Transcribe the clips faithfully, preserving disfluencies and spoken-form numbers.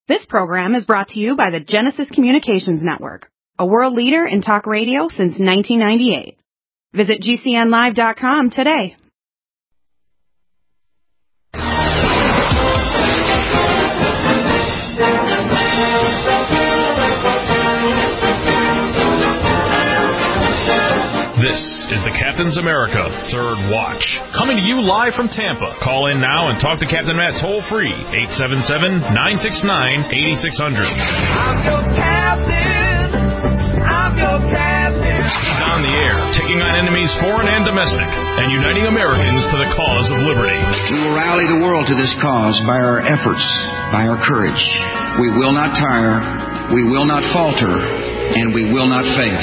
This program is brought to you by the Genesis Communications Network, a world leader in talk radio since nineteen ninety-eight. Visit G C N live dot com today. This is the Captain's America Third Watch, coming to you live from Tampa. Call in now and talk to Captain Matt toll-free, eight seven seven, nine six nine, eight six zero zero. I'm your captain. I'm your captain. He's on the air, taking on enemies foreign and domestic, and uniting Americans to the cause of liberty. We will rally the world to this cause by our efforts, by our courage. We will not tire, we will not falter, and we will not fail.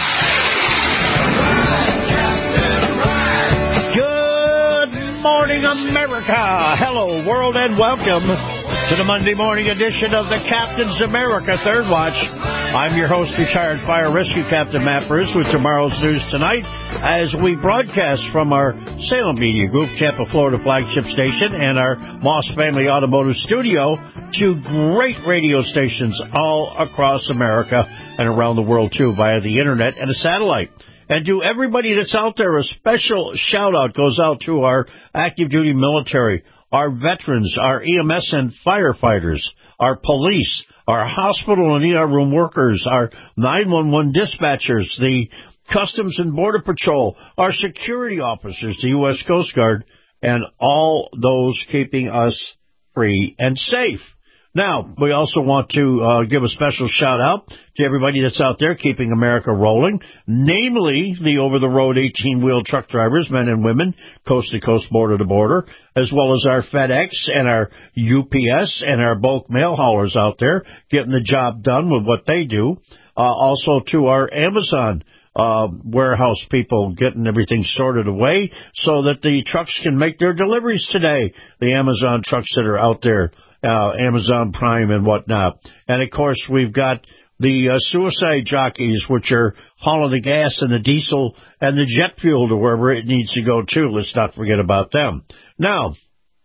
Morning, America. Hello, world, and welcome to the Monday morning edition of the Captain's America Third Watch. I'm your host, retired fire rescue captain Matt Bruce, with tomorrow's news tonight as we broadcast from our Salem Media Group, Tampa, Florida flagship station, and our Moss Family Automotive Studio, two great radio stations all across America and around the world, too, via the internet and a satellite. And to everybody that's out there, a special shout-out goes out to our active-duty military, our veterans, our E M S and firefighters, our police, our hospital and E R room workers, our nine one one dispatchers, the Customs and Border Patrol, our security officers, the U S Coast Guard, and all those keeping us free and safe. Now, we also want to uh, give a special shout-out to everybody that's out there keeping America rolling, namely the over-the-road eighteen-wheel truck drivers, men and women, coast-to-coast, border-to-border, as well as our FedEx and our U P S and our bulk mail haulers out there getting the job done with what they do. Uh, also to our Amazon uh warehouse people getting everything sorted away so that the trucks can make their deliveries today, the Amazon trucks that are out there. Uh, Amazon Prime and whatnot. And, of course, we've got the uh, suicide jockeys, which are hauling the gas and the diesel and the jet fuel to wherever it needs to go, too. Let's not forget about them. Now,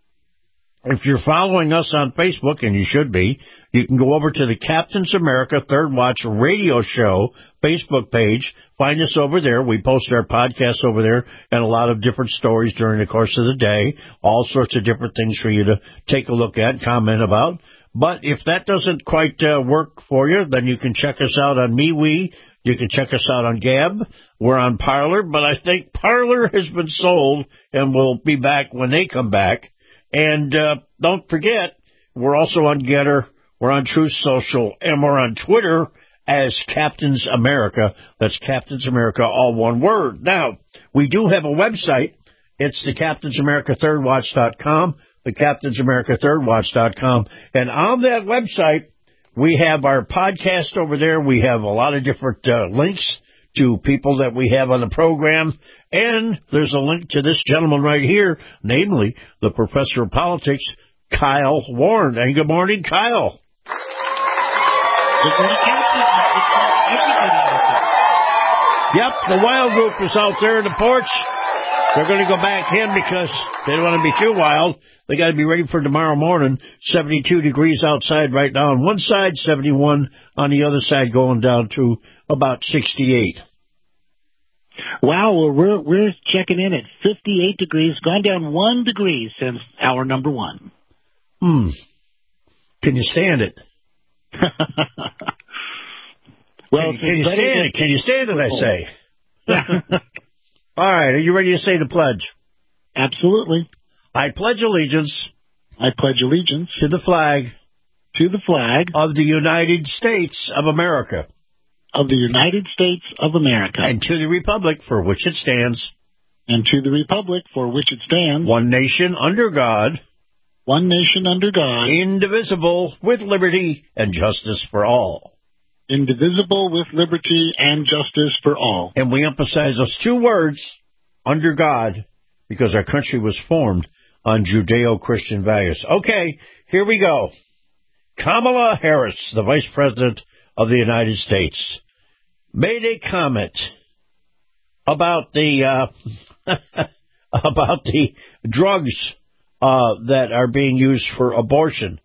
if you're following us on Facebook, and you should be, you can go over to the Captain's America Third Watch Radio Show Facebook page. Find us over there. We post our podcasts over there and a lot of different stories during the course of the day, all sorts of different things for you to take a look at, comment about. But if that doesn't quite uh, work for you, then you can check us out on MeWe. You can check us out on Gab. We're on Parler, but I think Parler has been sold and will be back when they come back. And uh, don't forget, we're also on Getter, we're on Truth Social, and we're on Twitter as Captain's America. That's Captain's America, all one word. Now, we do have a website. It's the Captain's America Third Watch dot com, the Captain's America Third Watch dot com. And on that website, we have our podcast over there. We have a lot of different uh, links to people that we have on the program. And there's a link to this gentleman right here, namely the professor of politics, Kyle Warren. And good morning, Kyle. Good morning, Captain. Yep, the wild group is out there in the porch. They're going to go back in because they don't want to be too wild. They got to be ready for tomorrow morning. seventy-two degrees outside right now on one side, seventy-one on the other side, going down to about sixty-eight. Wow, well, we're we're checking in at fifty-eight degrees, gone down one degree since hour number one. Hmm. Can you stand it? Well, can, can you stand it? Can you stand it, I say? All right, are you ready to say the pledge? Absolutely. I pledge allegiance. I pledge allegiance. To the flag. To the flag. Of the United States of America. Of the United States of America. And to the republic for which it stands. And to the republic for which it stands. One nation under God. One nation under God. Indivisible, with liberty and justice for all. Indivisible, with liberty and justice for all. And we emphasize those two words, under God, because our country was formed on Judeo-Christian values. Okay, here we go. Kamala Harris, the Vice President of the United States, made a comment about the uh, about the drugs uh, that are being used for abortion.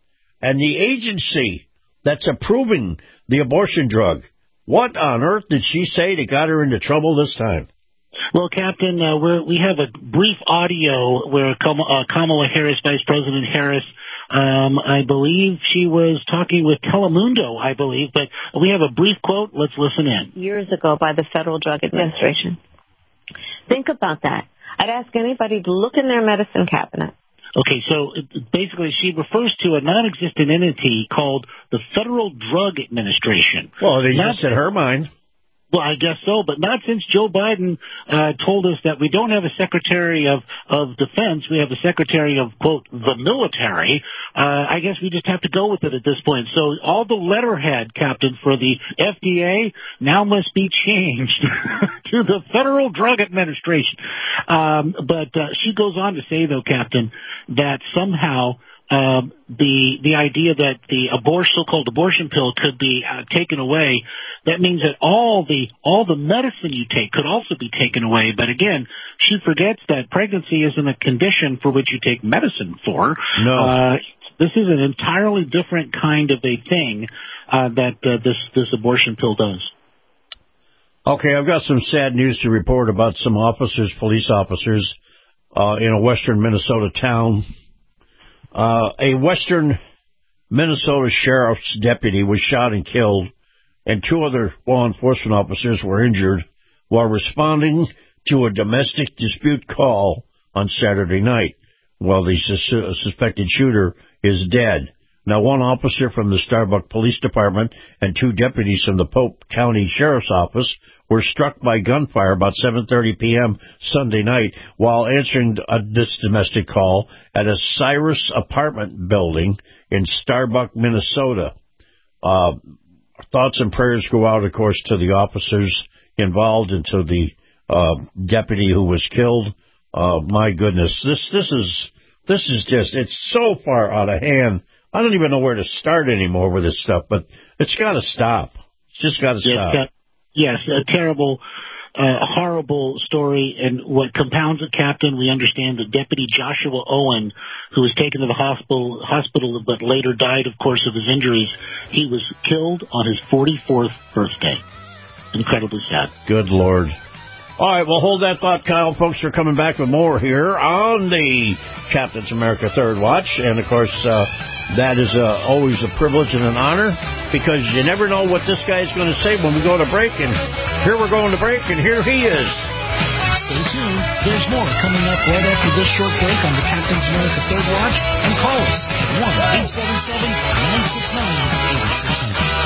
and the agency that's approving the abortion drug. What on earth did she say that got her into trouble this time? Well, Captain, uh, we're, we have a brief audio where Kamala, uh, Kamala Harris, Vice President Harris, um, I believe she was talking with Telemundo, I believe, but we have a brief quote. Let's listen in. Years ago by the Federal Drug Administration. Think about that. I'd ask anybody to look in their medicine cabinet. Okay, so basically she refers to a non-existent entity called the Federal Drug Administration. Well, they Not- just in her mind. Well, I guess so, but not since Joe Biden uh, told us that we don't have a Secretary of, of Defense. We have a Secretary of, quote, the military. Uh, I guess we just have to go with it at this point. So all the letterhead, Captain, for the F D A now must be changed to the Federal Drug Administration. Um, but uh, she goes on to say, though, Captain, that somehow Um, the the idea that the abortion, so-called abortion pill could be uh, taken away, that means that all the all the medicine you take could also be taken away. But again, she forgets that pregnancy isn't a condition for which you take medicine for. No, uh, this is an entirely different kind of a thing uh, that uh, this this abortion pill does. Okay, I've got some sad news to report about some officers, police officers, uh, in a western Minnesota town. Uh, a western Minnesota sheriff's deputy was shot and killed, and two other law enforcement officers were injured while responding to a domestic dispute call on Saturday night. Well, the sus- suspected shooter is dead. Now, one officer from the Starbuck Police Department and two deputies from the Pope County Sheriff's Office were struck by gunfire about seven thirty p.m. Sunday night while answering uh, this domestic call at a Cyrus apartment building in Starbuck, Minnesota. Uh, thoughts and prayers go out, of course, to the officers involved and to the uh, deputy who was killed. Uh, my goodness, this this is this is just, it's so far out of hand. I don't even know where to start anymore with this stuff, but it's got to stop. It's just got to stop. Yes, yes, a terrible, uh, horrible story. And what compounds it, Captain, we understand that Deputy Joshua Owen, who was taken to the hospital, hospital but later died, of course, of his injuries, he was killed on his forty-fourth birthday. Incredibly sad. Good Lord. All right, well, hold that thought, Kyle. Folks are coming back with more here on the Captain's America Third Watch. And, of course, uh, that is uh, always a privilege and an honor because you never know what this guy's going to say when we go to break. And here we're going to break, and here he is. Stay tuned. There's more coming up right after this short break on the Captain's America Third Watch. And call us at one eight seven seven, nine six nine, eight six zero zero.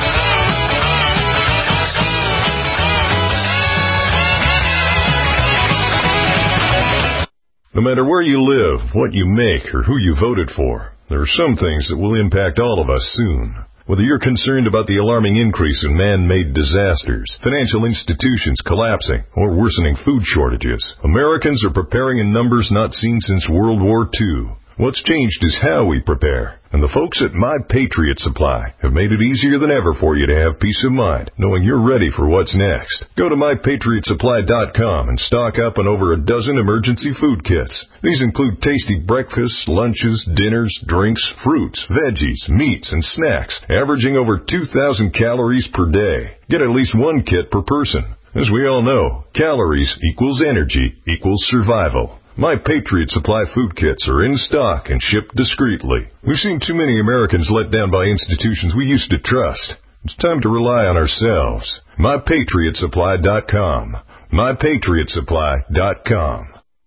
No matter where you live, what you make, or who you voted for, there are some things that will impact all of us soon. Whether you're concerned about the alarming increase in man-made disasters, financial institutions collapsing, or worsening food shortages, Americans are preparing in numbers not seen since World War Two. What's changed is how we prepare. And the folks at My Patriot Supply have made it easier than ever for you to have peace of mind, knowing you're ready for what's next. Go to my patriot supply dot com and stock up on over a dozen emergency food kits. These include tasty breakfasts, lunches, dinners, drinks, fruits, veggies, meats, and snacks, averaging over two thousand calories per day. Get at least one kit per person. As we all know, calories equals energy equals survival. My Patriot Supply food kits are in stock and shipped discreetly. We've seen too many Americans let down by institutions we used to trust. It's time to rely on ourselves. my patriot supply dot com. my patriot supply dot com.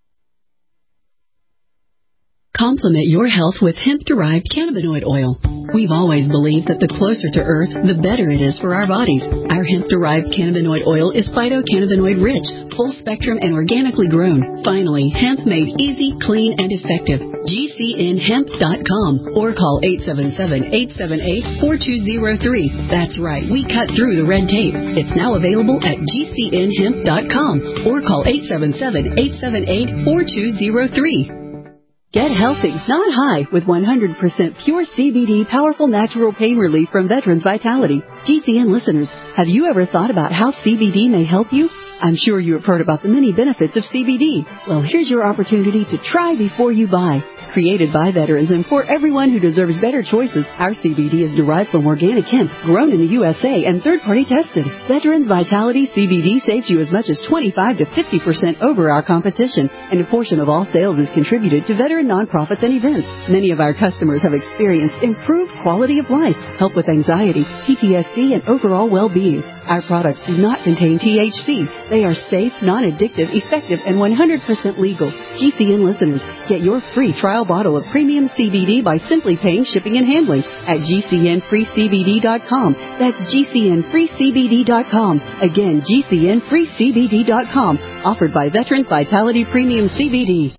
Complement your health with hemp-derived cannabinoid oil. We've always believed that the closer to Earth, the better it is for our bodies. Our hemp-derived cannabinoid oil is phytocannabinoid-rich, full-spectrum, and organically grown. Finally, hemp made easy, clean, and effective. G C N hemp dot com or call eight seven seven, eight seven eight, four two zero three. That's right, we cut through the red tape. It's now available at G C N hemp dot com or call eight seven seven, eight seven eight, four two zero three. Get healthy, not high, with one hundred percent pure C B D powerful natural pain relief from Veterans Vitality. G C N listeners, have you ever thought about how C B D may help you? I'm sure you have heard about the many benefits of C B D. Well, here's your opportunity to try before you buy. Created by veterans and for everyone who deserves better choices, our C B D is derived from organic hemp, grown in the U S A and third-party tested. Veterans Vitality C B D saves you as much as twenty-five to fifty percent over our competition, and a portion of all sales is contributed to veteran nonprofits and events. Many of our customers have experienced improved quality of life, help with anxiety, P T S D, and overall well-being. Our products do not contain T H C. They are safe, non-addictive, effective, and one hundred percent legal. G C N listeners, get your free trial bottle of premium C B D by simply paying shipping and handling at G C N free C B D dot com. That's G C N free C B D dot com. Again, G C N free C B D dot com. Offered by Veterans Vitality Premium C B D.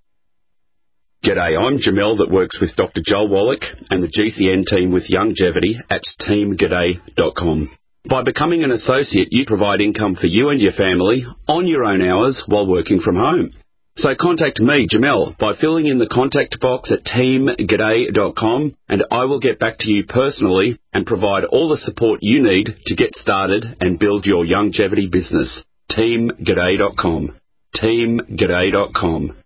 G'day, I'm Jamel that works with Doctor Joel Wallach and the G C N team with Longevity at team g'day dot com. By becoming an associate, you provide income for you and your family on your own hours while working from home. So contact me, Jamel, by filling in the contact box at team g'day dot com, and I will get back to you personally and provide all the support you need to get started and build your longevity business. team g'day dot com. team g'day dot com.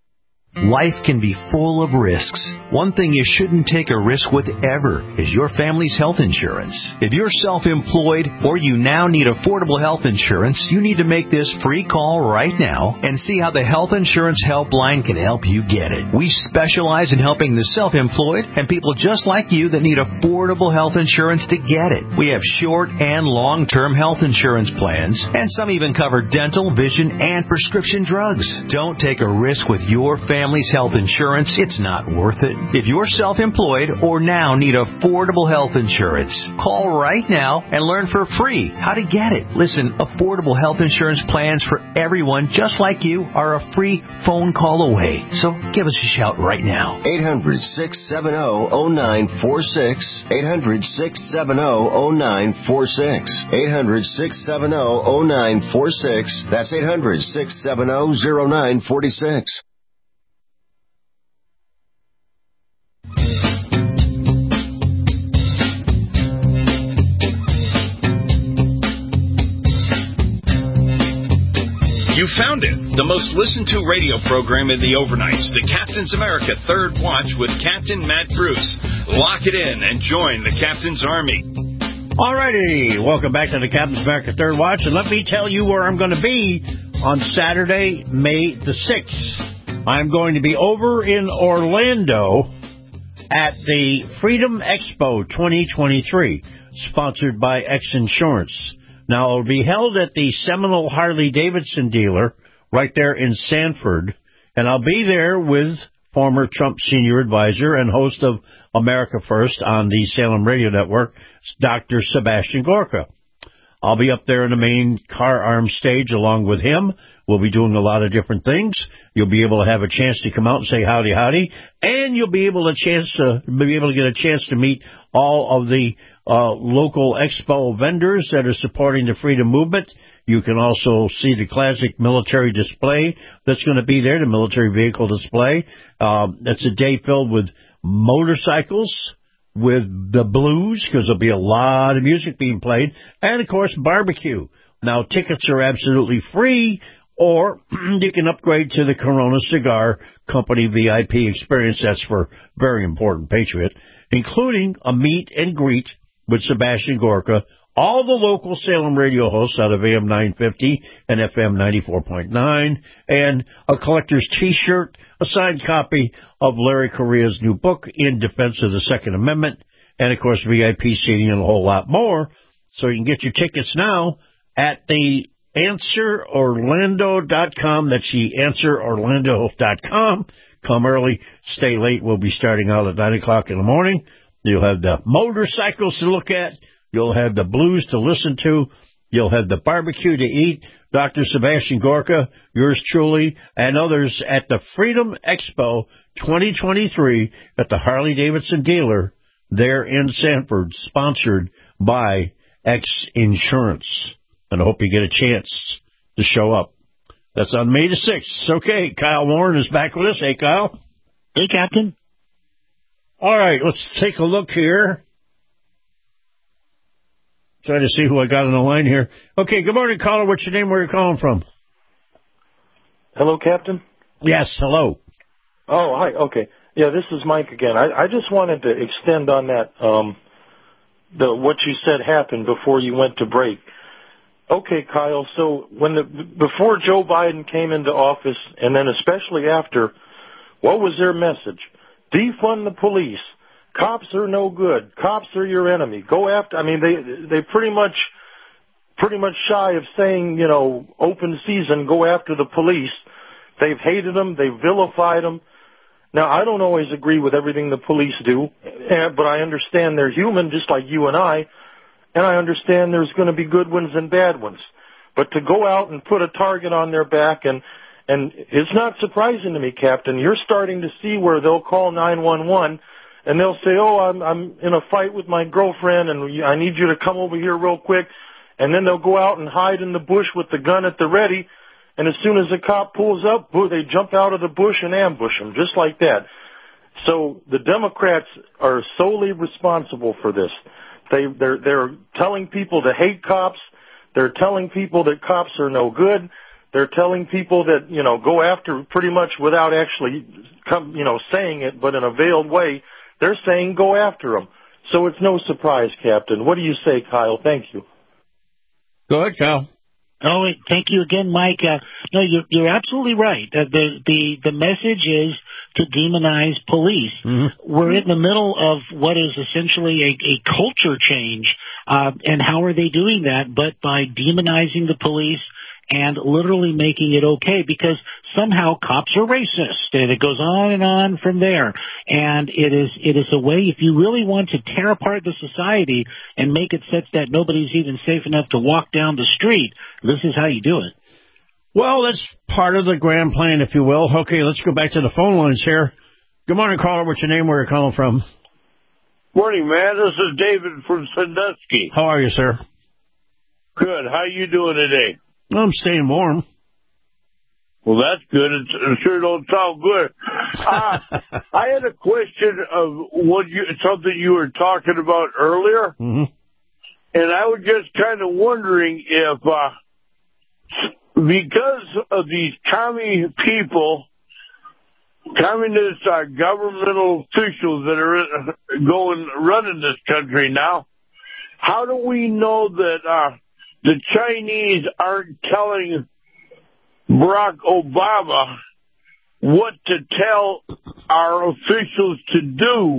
Life can be full of risks. One thing you shouldn't take a risk with ever is your family's health insurance. If you're self-employed or you now need affordable health insurance, you need to make this free call right now and see how the Health Insurance Helpline can help you get it. We specialize in helping the self-employed and people just like you that need affordable health insurance to get it. We have short and long-term health insurance plans, and some even cover dental, vision, and prescription drugs. Don't take a risk with your family. Family's health insurance, it's not worth it. If you're self-employed or now need affordable health insurance, call right now and learn for free how to get it. Listen, affordable health insurance plans for everyone just like you are a free phone call away. So give us a shout right now. eight hundred, six seven zero, zero nine four six. eight hundred, six seven zero, zero nine four six. eight hundred, six seven zero, zero nine four six. That's eight hundred, six seven zero, zero nine four six. You found it, the most listened to radio program in the overnights, the Captain's America Third Watch with Captain Matt Bruce. Lock it in and join the Captain's Army. All righty, welcome back to the Captain's America Third Watch, and let me tell you where I'm going to be on Saturday, May the sixth. I'm going to be over in Orlando at the Freedom Expo twenty twenty-three, sponsored by X Insurance. Now, it will be held at the Seminole Harley-Davidson dealer right there in Sanford, and I'll be there with former Trump senior advisor and host of America First on the Salem Radio Network, Doctor Sebastian Gorka. I'll be up there in the main car arm stage along with him. We'll be doing a lot of different things. You'll be able to have a chance to come out and say howdy, howdy, and you'll be able to chance to be able to get a chance to meet all of the uh, local expo vendors that are supporting the freedom movement. You can also see the classic military display that's going to be there, the military vehicle display. Um, it's a day filled with motorcycles, with the blues, because there'll be a lot of music being played, and, of course, barbecue. Now, tickets are absolutely free, or you can upgrade to the Corona Cigar Company V I P experience. That's for very important patriot, including a meet and greet with Sebastian Gorka, all the local Salem radio hosts out of A M nine fifty and F M ninety-four point nine, and a collector's T-shirt, a signed copy of Larry Correa's new book, In Defense of the Second Amendment, and, of course, V I P seating and a whole lot more. So you can get your tickets now at the answer orlando dot com. That's the answer orlando dot com. Come early, stay late. We'll be starting out at nine o'clock in the morning. You'll have the motorcycles to look at. You'll have the blues to listen to. You'll have the barbecue to eat. Doctor Sebastian Gorka, yours truly, and others at the Freedom Expo twenty twenty-three at the Harley-Davidson dealer there in Sanford, sponsored by X Insurance. And I hope you get a chance to show up. That's on May the sixth. Okay, Kyle Warren is back with us. Hey, Kyle. Hey, Captain. All right, let's take a look here. Trying to see who I got on the line here. Okay, good morning, caller. What's your name? Where are you calling from? Hello, Captain? Yes, hello. Oh, hi. Okay. Yeah, this is Mike again. I, I just wanted to extend on that, um, the what you said happened before you went to break. Okay, Kyle, so when the before Joe Biden came into office, and then especially after, what was their message? Defund the police. Cops are no good. Cops are your enemy. Go after, I mean, they they pretty much pretty much shy of saying, you know, open season, go after the police. They've hated them. They've vilified them. Now, I don't always agree with everything the police do, but I understand they're human just like you and I, and I understand there's going to be good ones and bad ones. But to go out and put a target on their back, and and it's not surprising to me, Captain, you're starting to see where they'll call nine one one, and they'll say, oh, I'm, I'm in a fight with my girlfriend, and I need you to come over here real quick. And then they'll go out and hide in the bush with the gun at the ready, and as soon as the cop pulls up, they jump out of the bush and ambush him, just like that. So the Democrats are solely responsible for this. They, they're, they're telling people to hate cops. They're telling people that cops are no good. They're telling people that, you know, go after pretty much without actually, come, you know, saying it, but in a veiled way. They're saying go after them. So it's no surprise, Captain. What do you say, Kyle? Thank you. Go ahead, Kyle. Oh, thank you again, Mike. Uh, no, you're, you're absolutely right. Uh, the, the, the message is to demonize police. Mm-hmm. We're in the middle of what is essentially a, a culture change. Uh, and how are they doing that? But by demonizing the police and literally making it okay, because somehow cops are racist, and it goes on and on from there. And it is it is a way, if you really want to tear apart the society and make it such that nobody's even safe enough to walk down the street, this is how you do it. Well, that's part of the grand plan, if you will. Okay, let's go back to the phone lines here. Good morning, caller. What's your name? Where are you calling from? Morning, man. This is David from Sandusky. How are you, sir? Good. How you doing today? I'm staying warm. Well, that's good. It, it sure don't sound good. Uh, I had a question of what you, something you were talking about earlier, mm-hmm. and I was just kind of wondering if, uh, because of these commie people, communist uh, governmental officials that are going running this country now, how do we know that uh, the Chinese aren't telling Barack Obama what to tell our officials to do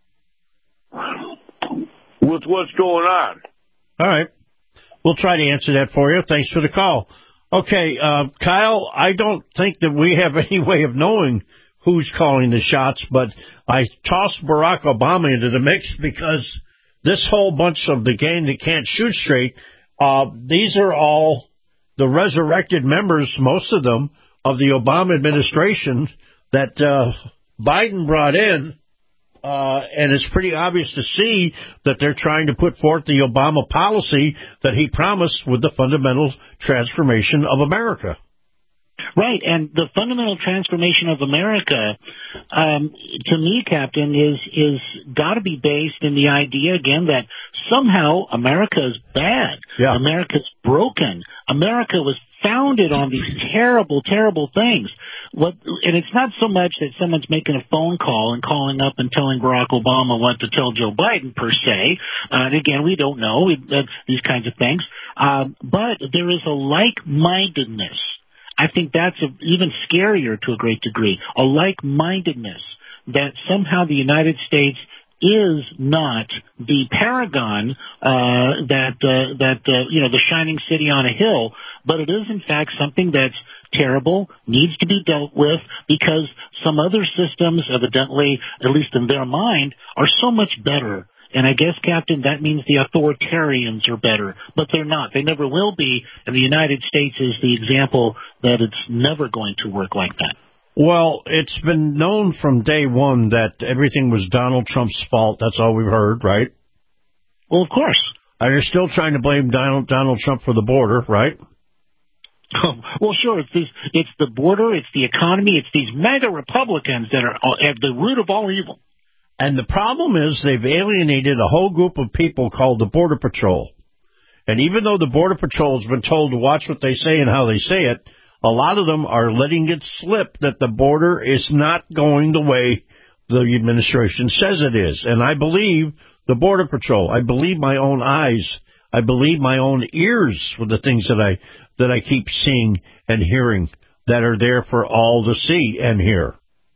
with what's going on? All right. We'll try to answer that for you. Thanks for the call. Okay, uh, Kyle, I don't think that we have any way of knowing who's calling the shots, but I tossed Barack Obama into the mix because this whole bunch of the gang that can't shoot straight, uh, these are all the resurrected members, most of them, of the Obama administration that uh, Biden brought in, uh, and it's pretty obvious to see that they're trying to put forth the Obama policy that he promised with the fundamental transformation of America. Right, and the fundamental transformation of America, um, to me, Captain, is is got to be based in the idea again that somehow America is bad. Yeah. America's broken. America was founded on these terrible, terrible things. What, and it's not so much that someone's making a phone call and calling up and telling Barack Obama what to tell Joe Biden, per se. Uh, and again, we don't know uh, these kinds of things. Um, but there is a like-mindedness. I think that's a, even scarier to a great degree, a like-mindedness that somehow the United States is not the paragon uh, that uh, that uh, you know, the shining city on a hill, but it is in fact something that's terrible, needs to be dealt with, because some other systems, evidently, at least in their mind, are so much better. And I guess, Captain, that means the authoritarians are better, but they're not. They never will be, and the United States is the example that it's never going to work like that. Well, it's been known from day one that everything was Donald Trump's fault. That's all we've heard, right? Well, of course. And you're still trying to blame Donald, Donald Trump for the border, right? Oh, well, sure. It's, these, it's the border, it's the economy, it's these mega Republicans that are at the root of all evil. And the problem is they've alienated a whole group of people called the Border Patrol. And even though the Border Patrol has been told to watch what they say and how they say it, a lot of them are letting it slip that the border is not going the way the administration says it is. And I believe the Border Patrol. I believe my own eyes. I believe my own ears for the things that I that I keep seeing and hearing that are there for all to see and hear.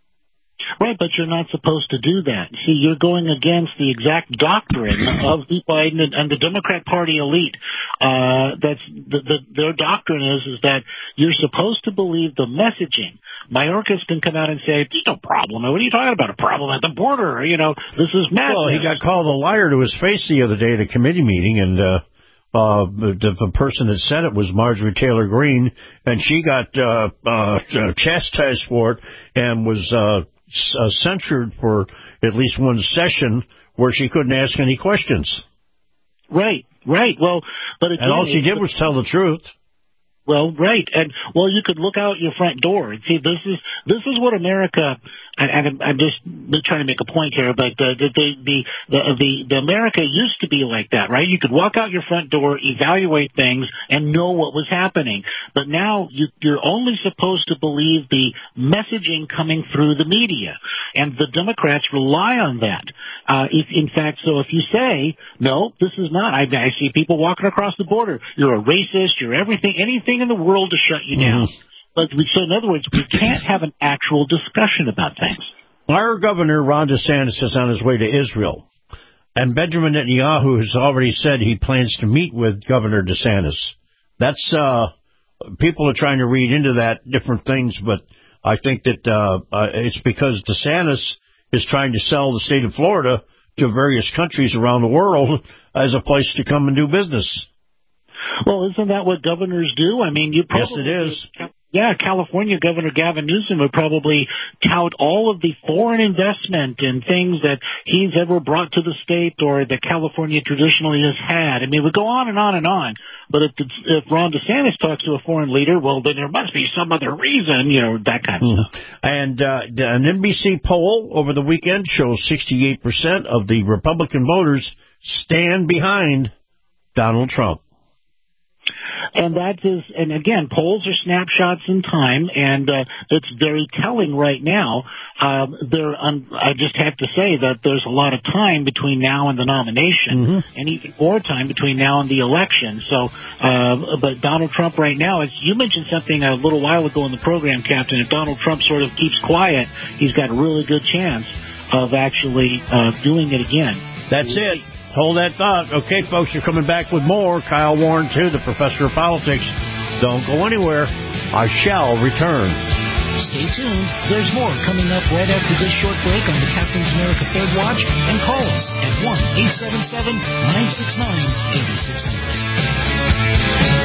Right, but you're not supposed to do that. See, you're going against the exact doctrine of the Biden and, and the Democrat Party elite. Uh, that's the, the, their doctrine is is that you're supposed to believe the messaging. Mayorkas can come out and say, "There's no problem. What are you talking about? A problem at the border? You know, this is madness." Well, he got called a liar to his face the other day at a committee meeting, and uh, uh, the, the person that said it was Marjorie Taylor Greene, and she got uh, uh, chastised for it and was. Uh, Uh, censured for at least one session where she couldn't ask any questions. Right, right. Well, but again, and all she did was tell the truth. Well, right, and well, you could look out your front door and see this is this is what America. And, and I'm just trying to make a point here, but the the the the, the the America used to be like that, right? You could walk out your front door, evaluate things, and know what was happening. But now you, you're only supposed to believe the messaging coming through the media, and the Democrats rely on that. Uh, if in fact, so if you say no, this is not. I, I see people walking across the border. You're a racist. You're everything, anything in the world to shut you down. Mm-hmm. But we, so in other words, we can't have an actual discussion about things. Our governor, Ron DeSantis, is on his way to Israel. And Benjamin Netanyahu has already said he plans to meet with Governor DeSantis. That's, uh, people are trying to read into that different things, but I think that, uh, uh, it's because DeSantis is trying to sell the state of Florida to various countries around the world as a place to come and do business. Well, isn't that what governors do? I mean, you probably... Yes, it is. Yeah, California Governor Gavin Newsom would probably tout all of the foreign investment and things that he's ever brought to the state or that California traditionally has had. I mean, we go on and on and on. But if, if Ron DeSantis talks to a foreign leader, well, then there must be some other reason, you know, that kind of mm-hmm. stuff. And uh, an N B C poll over the weekend shows sixty-eight percent of the Republican voters stand behind Donald Trump. And that is, and again, polls are snapshots in time, and uh, it's very telling right now. Um, there, um, I just have to say that there's a lot of time between now and the nomination, mm-hmm. and even more time between now and the election. So, uh, but Donald Trump right now, as you mentioned something a little while ago in the program, Captain, if Donald Trump sort of keeps quiet, he's got a really good chance of actually uh, doing it again. That's it. Hold that thought. Okay, folks, you're coming back with more. Kyle Warren, too, the professor of politics. Don't go anywhere. I shall return. Stay tuned. There's more coming up right after this short break on the Captain's America Third Watch. And call us at one eight seven seven, nine six nine, eight six zero zero.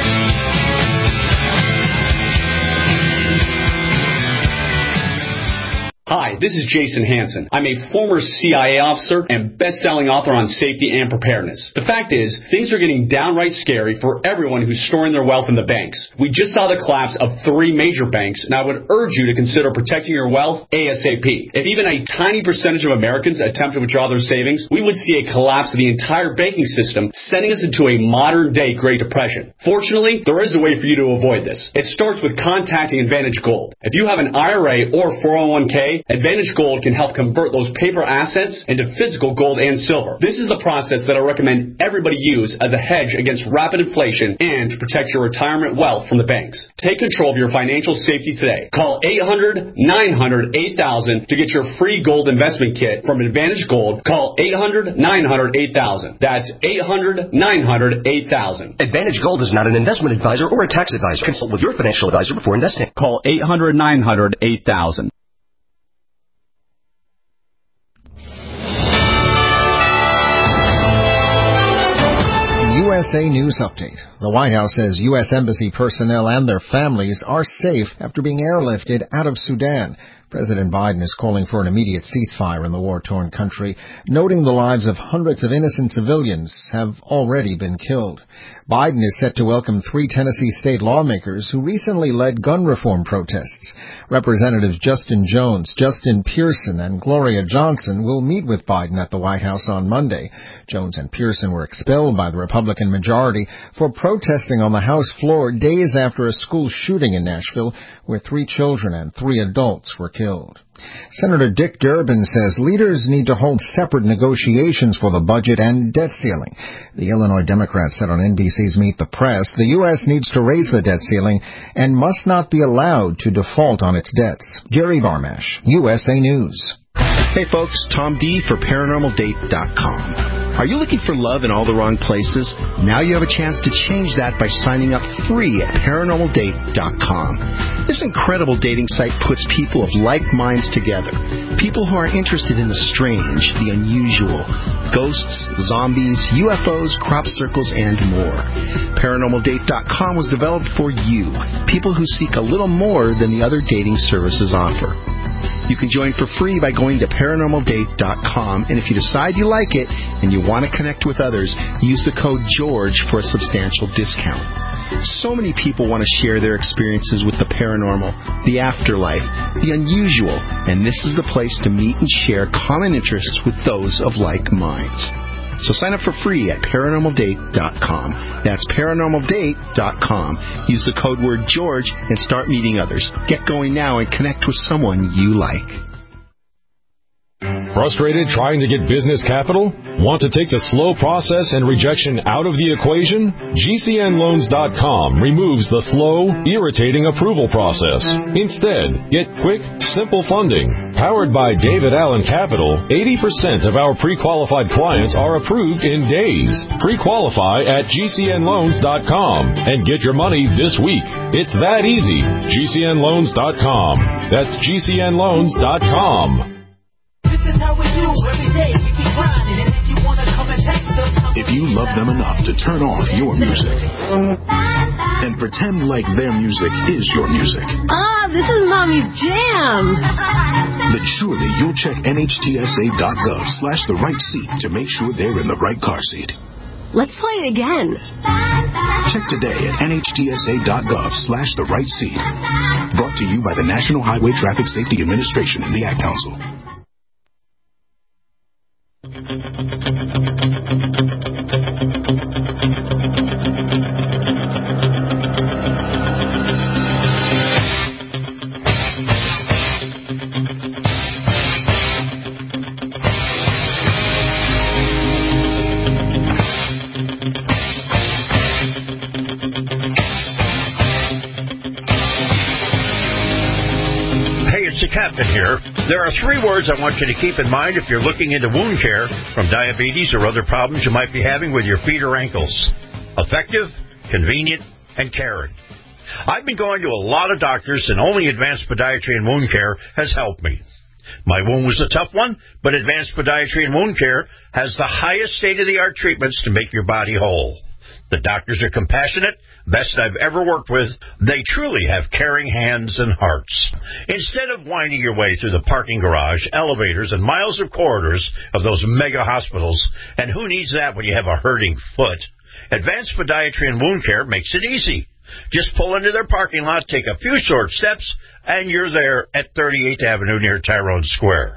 Hi, this is Jason Hansen. I'm a former C I A officer and best-selling author on safety and preparedness. The fact is, things are getting downright scary for everyone who's storing their wealth in the banks. We just saw the collapse of three major banks, and I would urge you to consider protecting your wealth ASAP. If even a tiny percentage of Americans attempt to withdraw their savings, we would see a collapse of the entire banking system, sending us into a modern-day Great Depression. Fortunately, there is a way for you to avoid this. It starts with contacting Advantage Gold. If you have an I R A or four oh one k, Advantage Gold can help convert those paper assets into physical gold and silver. This is the process that I recommend everybody use as a hedge against rapid inflation and to protect your retirement wealth from the banks. Take control of your financial safety today. Call eight hundred, nine hundred, eight thousand to get your free gold investment kit from Advantage Gold. Call eight hundred, nine hundred, eight thousand. That's eight hundred, nine hundred, eight thousand. Advantage Gold is not an investment advisor or a tax advisor. Consult with your financial advisor before investing. Call eight hundred, nine hundred, eight thousand. U S A News Update. The White House says U S Embassy personnel and their families are safe after being airlifted out of Sudan. President Biden is calling for an immediate ceasefire in the war-torn country, noting the lives of hundreds of innocent civilians have already been killed. Biden is set to welcome three Tennessee state lawmakers who recently led gun reform protests. Representatives Justin Jones, Justin Pearson, and Gloria Johnson will meet with Biden at the White House on Monday. Jones and Pearson were expelled by the Republican majority for protesting on the House floor days after a school shooting in Nashville where three children and three adults were killed. killed. Senator Dick Durbin says leaders need to hold separate negotiations for the budget and debt ceiling. The Illinois Democrat said on N B C's Meet the Press, the U S needs to raise the debt ceiling and must not be allowed to default on its debts. Jerry Barmash, U S A News. Hey folks, Tom D for paranormal date dot com. Are you looking for love in all the wrong places? Now you have a chance to change that by signing up free at paranormal date dot com. This incredible dating site puts people of like minds together. People who are interested in the strange, the unusual, ghosts, zombies, U F Os, crop circles, and more. paranormal date dot com was developed for you, people who seek a little more than the other dating services offer. You can join for free by going to paranormal date dot com, and if you decide you like it and you want to connect with others, use the code GEORGE for a substantial discount. So many people want to share their experiences with the paranormal, the afterlife, the unusual, and this is the place to meet and share common interests with those of like minds. So sign up for free at paranormal date dot com. That's paranormal date dot com. Use the code word George and start meeting others. Get going now and connect with someone you like. Frustrated trying to get business capital? Want to take the slow process and rejection out of the equation? G C N loans dot com removes the slow, irritating approval process. Instead, get quick, simple funding. Powered by David Allen Capital, eighty percent of our pre-qualified clients are approved in days. Pre-qualify at G C N loans dot com and get your money this week. It's that easy. G C N loans dot com. That's G C N loans dot com. This is how we do every day. We keep grinding, and if you wanna come and text us, if you love them enough to turn off your music and pretend like their music is your music, ah, this is Mommy's jam. Then surely you'll check N H T S A dot gov slash the right seat to make sure they're in the right car seat. Let's play it again. Check today at N H T S A dot gov slash the right seat. Brought to you by the National Highway Traffic Safety Administration and the Ad Council. Captain here. There are three words I want you to keep in mind if you're looking into wound care from diabetes or other problems you might be having with your feet or ankles. Effective, convenient, and caring. I've been going to a lot of doctors, and only Advanced Podiatry and Wound Care has helped me. My wound was a tough one, but Advanced Podiatry and Wound Care has the highest state-of-the-art treatments to make your body whole. The doctors are compassionate, best I've ever worked with. They truly have caring hands and hearts. Instead of winding your way through the parking garage, elevators, and miles of corridors of those mega hospitals, and who needs that when you have a hurting foot, Advanced Podiatry and Wound Care makes it easy. Just pull into their parking lot, take a few short steps, and you're there at thirty-eighth Avenue near Tyrone Square.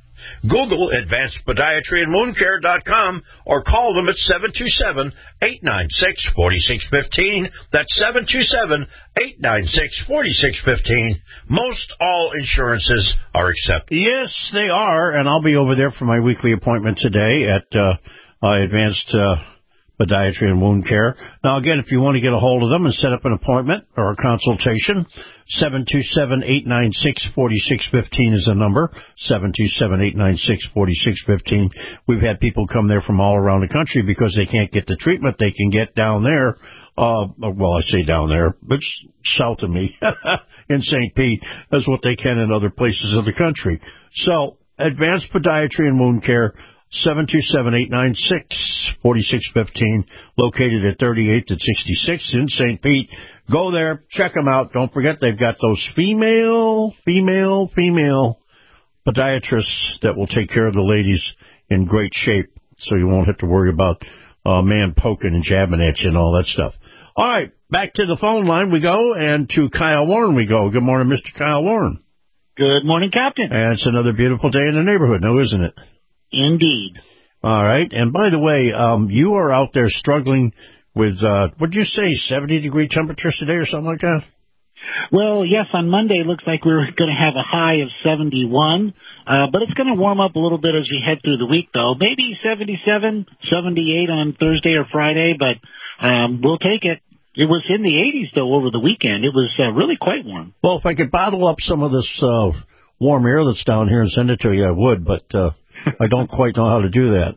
Google Advanced Podiatry and Wound Care dot com or call them at seven two seven, eight nine six, four six one five. That's seven two seven, eight nine six, four six one five. Most all insurances are accepted. Yes, they are, and I'll be over there for my weekly appointment today at uh, uh, Advanced uh, Podiatry and Wound Care. Now, again, if you want to get a hold of them and set up an appointment or a consultation, seven two seven, eight nine six, four six one five is the number, seven two seven, eight nine six, four six one five. We've had people come there from all around the country because they can't get the treatment they can get down there. Uh, well, I say down there, but it's south of me in Saint Pete. That's what they can in other places of the country. So, Advanced Podiatry and Wound Care, seven two seven, eight nine six, four six one five, located at thirty-eighth and sixty-sixth in Saint Pete. Go there, check them out. Don't forget they've got those female, female, female podiatrists that will take care of the ladies in great shape, so you won't have to worry about a uh, man poking and jabbing at you and all that stuff. All right, back to the phone line we go, and to Kyle Warren we go. Good morning, Mister Kyle Warren. Good morning, Captain. And it's another beautiful day in the neighborhood, now isn't it? Indeed. All right. And by the way, um, you are out there struggling with, uh, what did you say, seventy degree temperatures today or something like that? Well, yes, on Monday it looks like we're going to have a high of seventy-one, uh, but it's going to warm up a little bit as we head through the week, though. Maybe seventy-seven, seventy-eight on Thursday or Friday, but um, we'll take it. It was in the eighties, though, over the weekend. It was uh, really quite warm. Well, if I could bottle up some of this uh, warm air that's down here and send it to you, I would, but uh, I don't quite know how to do that.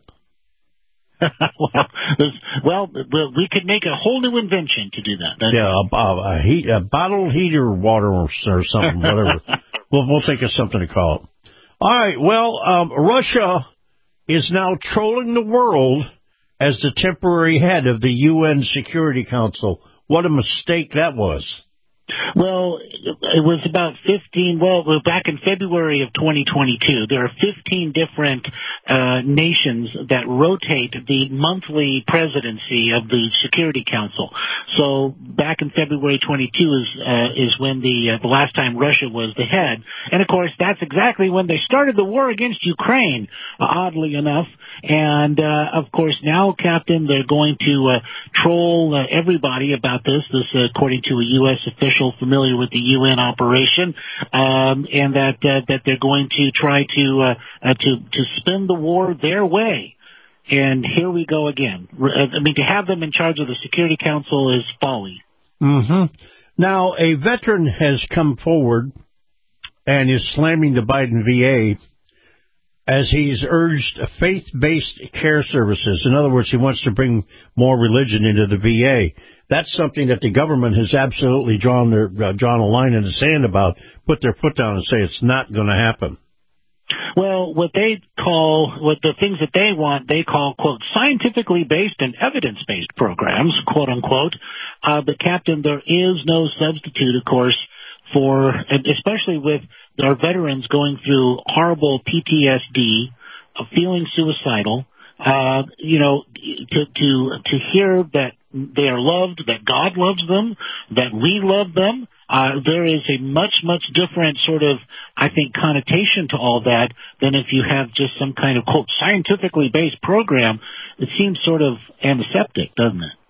well, well, we could make a whole new invention to do that. That's yeah, a, a, a, heat, a bottled heater water or, or something, whatever. we'll, we'll think of something to call it. All right, well, um, Russia is now trolling the world as the temporary head of the U N Security Council. What a mistake that was. Well, it was about fifteen, well, back in February of twenty twenty-two, there are fifteen different uh, nations that rotate the monthly presidency of the Security Council. So back in February twenty-two is uh, is when the, uh, the last time Russia was the head. And, of course, that's exactly when they started the war against Ukraine, uh, oddly enough. And, uh, of course, now, Captain, they're going to uh, troll uh, everybody about this, this uh, according to a U S official familiar with the U N operation, um, and that uh, that they're going to try to uh, uh, to to spin the war their way. And here we go again. I mean, to have them in charge of the Security Council is folly. Mm-hmm. Now, a veteran has come forward and is slamming the Biden V A as he's urged faith-based care services. In other words, he wants to bring more religion into the V A. That's something that the government has absolutely drawn their uh, drawn a line in the sand about, put their foot down and say it's not going to happen. Well, what they call, what the things that they want, they call, quote, scientifically based and evidence-based programs, quote unquote. Uh, but, Captain, there is no substitute, of course, for, especially with our veterans going through horrible P T S D, uh, feeling suicidal, uh, you know, to, to, to hear that they are loved, that God loves them, that we love them. Uh, there is a much, much different sort of, I think, connotation to all that than if you have just some kind of, quote, scientifically based program. It seems sort of antiseptic, doesn't it?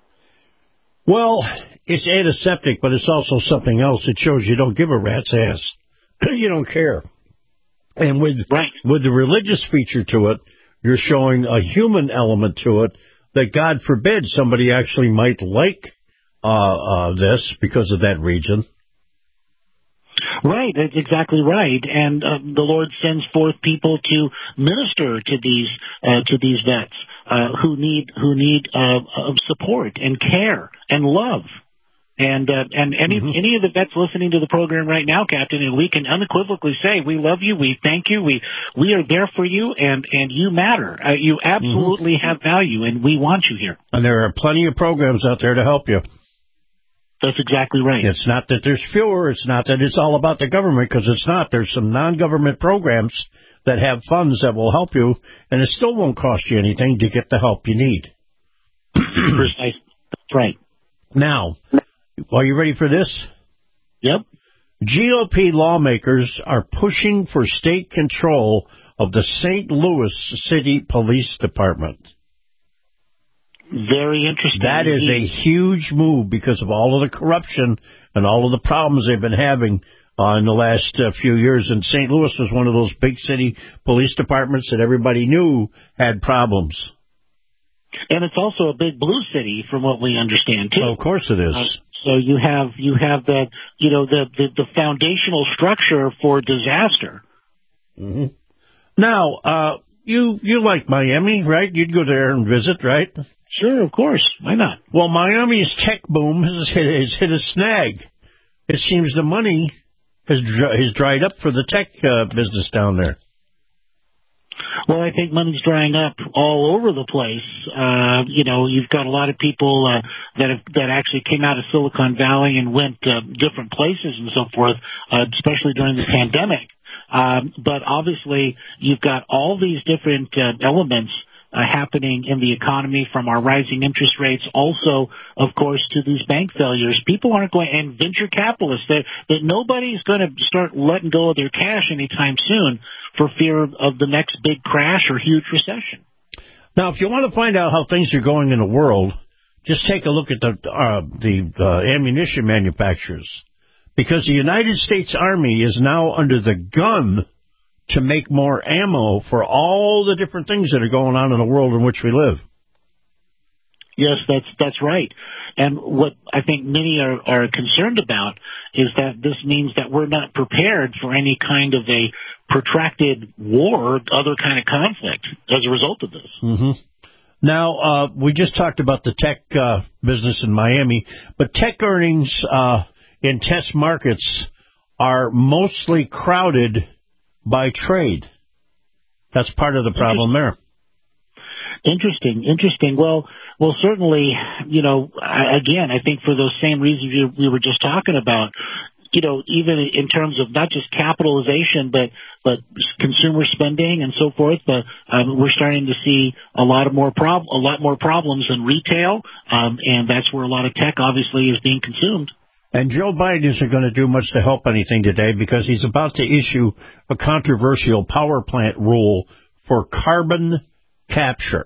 Well, it's antiseptic, but it's also something else. It shows you don't give a rat's ass. You don't care. And with, right. with the religious feature to it, you're showing a human element to it that, God forbid, somebody actually might like uh, uh, this because of that region. Right, that's exactly right. And uh, the Lord sends forth people to minister to these uh, to these vets uh, who need who need uh, of support and care and love. And uh, and any mm-hmm. any of the vets listening to the program right now, Captain, and we can unequivocally say we love you, we thank you, we we are there for you, and and you matter. Uh, you absolutely mm-hmm. have value, and we want you here. And there are plenty of programs out there to help you. That's exactly right. It's not that there's fewer. It's not that it's all about the government, because it's not. There's some non-government programs that have funds that will help you, and it still won't cost you anything to get the help you need. Precisely. That's right. Now, are you ready for this? Yep. G O P lawmakers are pushing for state control of the Saint Louis City Police Department. Very interesting. That is a huge move because of all of the corruption and all of the problems they've been having uh, in the last uh, few years. And Saint Louis was one of those big city police departments that everybody knew had problems. And it's also a big blue city, from what we understand, too. Well, of course it is. Uh, so you have you have the you know the the, the foundational structure for disaster. Mm-hmm. Now, uh, you you like Miami, right? You'd go there and visit, right? Sure, of course. Why not? Well, Miami's tech boom has hit, has hit a snag. It seems the money has has dried up for the tech uh, business down there. Well, I think money's drying up all over the place. Uh, you know, you've got a lot of people uh, that have, that actually came out of Silicon Valley and went uh, different places and so forth, uh, especially during the pandemic. Um, but obviously, you've got all these different uh, elements Uh, happening in the economy, from our rising interest rates, also, of course, to these bank failures. People aren't going, and venture capitalists, that, that nobody's going to start letting go of their cash anytime soon for fear of, of the next big crash or huge recession. Now, if you want to find out how things are going in the world, just take a look at the uh, the uh, ammunition manufacturers. because the United States Army is now under the gun to make more ammo for all the different things that are going on in the world in which we live. Yes, that's that's right. And what I think many are, are concerned about is that this means that we're not prepared for any kind of a protracted war or other kind of conflict as a result of this. Mm-hmm. Now, uh, we just talked about the tech uh, business in Miami, but tech earnings uh, in test markets are mostly crowded by trade. That's part of the problem there. Interesting, interesting. Well, well, certainly, you know, I, again, I think for those same reasons you, we were just talking about, you know, even in terms of not just capitalization, but but consumer spending and so forth, but um, we're starting to see a lot of more prob- a lot more problems in retail, um, and that's where a lot of tech obviously is being consumed. And Joe Biden isn't going to do much to help anything today because he's about to issue a controversial power plant rule for carbon capture.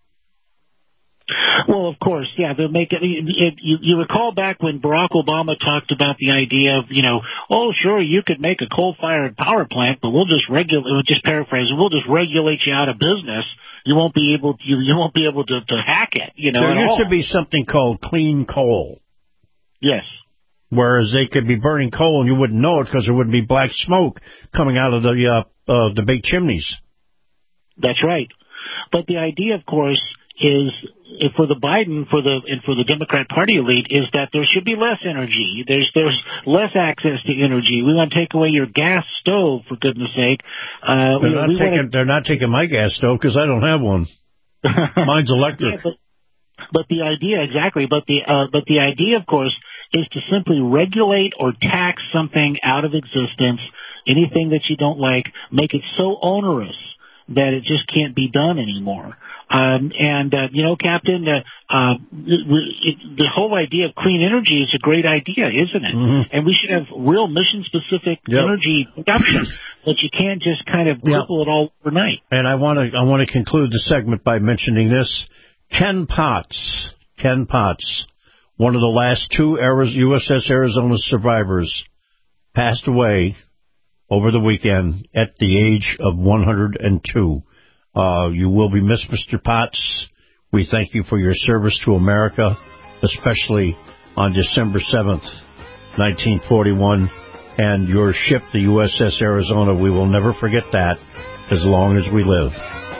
Well, of course, yeah. They'll make it. it you, you recall back when Barack Obama talked about the idea of, you know, oh, sure, you could make a coal-fired power plant, but we'll just regulate. We'll just paraphrase. We'll just regulate you out of business. You won't be able. To, you, you won't be able to, to hack it. You know, there at used all. to be something called clean coal. Yes. Whereas they could be burning coal and you wouldn't know it because there wouldn't be black smoke coming out of the uh, uh, the big chimneys. That's right. But the idea, of course, is for the Biden, for the and for the Democrat Party elite, is that there should be less energy. There's there's less access to energy. We want to take away your gas stove, for goodness sake. Uh, they're, we, not we taking, wanna... they're not taking my gas stove because I don't have one. Mine's electric. Yeah, but, but the idea, exactly, but the uh, but the idea, of course, is to simply regulate or tax something out of existence, anything that you don't like, make it so onerous that it just can't be done anymore. Um, and, uh, you know, Captain, uh, uh, it, the whole idea of clean energy is a great idea, isn't it? Mm-hmm. And we should have real mission-specific yep. energy production, but you can't just kind of cripple yep. it all overnight. And I want to I want to conclude the segment by mentioning this. Ken Potts, Ken Potts, one of the last two U S S Arizona survivors, passed away over the weekend at the age of one hundred two. Uh, you will be missed, Mister Potts. We thank you for your service to America, especially on December seventh, nineteen forty-one, and your ship, the U S S Arizona. We will never forget that as long as we live.